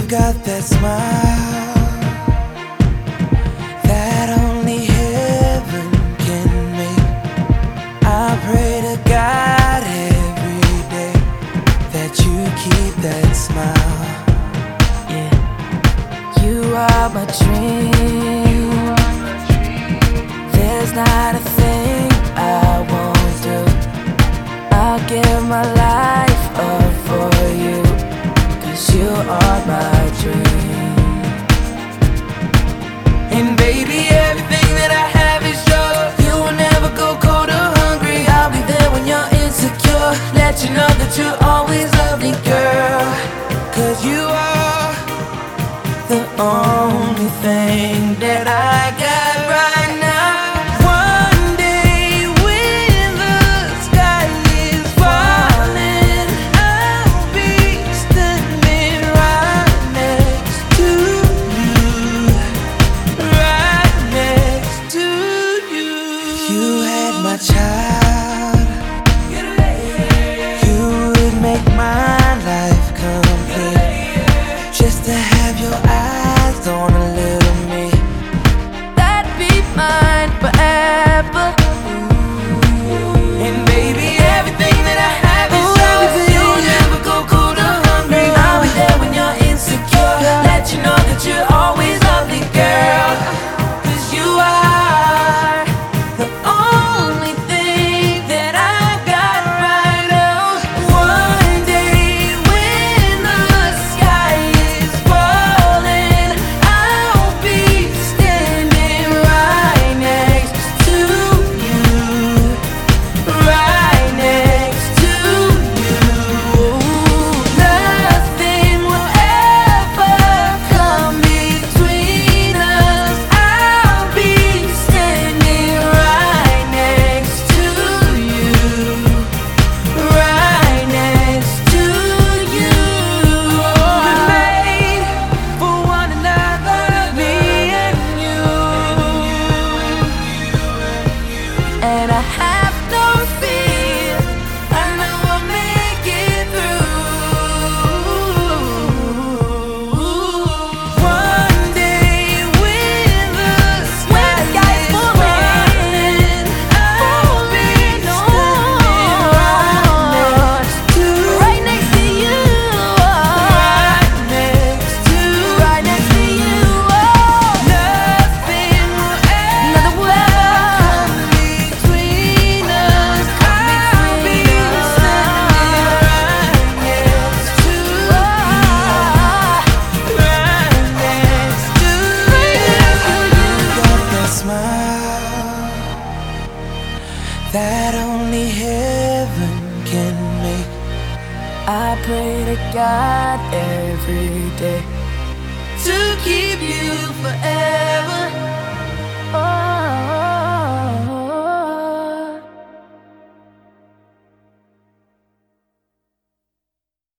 got that smile that only heaven can make. I pray to God every day that you keep that smile. Yeah, you are my dream. There's not a thing I won't do. I'll give my life up for you, 'cause you are my dream. And baby, everything that I have is yours. You will never go cold or hungry. I'll be there when you're insecure. Let you know that you're always lovely, girl. 'Cause you are the only thing that I got right now. One day when the sky is falling, I'll be standing right next to you, right next to you. You had my child, you would make my life complete. Just to have your eyes on a little me, That'd be mine forever. and baby, everything that I have is yours. You'll never go cold or hungry. I'll be there when you're insecure. Let you know that you're always lovely, girl. 'Cause you are the only thing that I got right now. One day when the sky is falling, I'll be standing right next to you, right next to you. Nothing will ever come between us. I'll be standing right next to you, right next to you. We're made for one another, me and you. And I have no fear, I know I'll make it through. One day when the sky is falling, I'll be standing right next to you, Right next to you, right next to you. right next to you. Nothing will Another ever word. come between us. I'll be standing right next to you, right next to you. You got that smile that only heaven can make. I pray to God every day To keep you forever.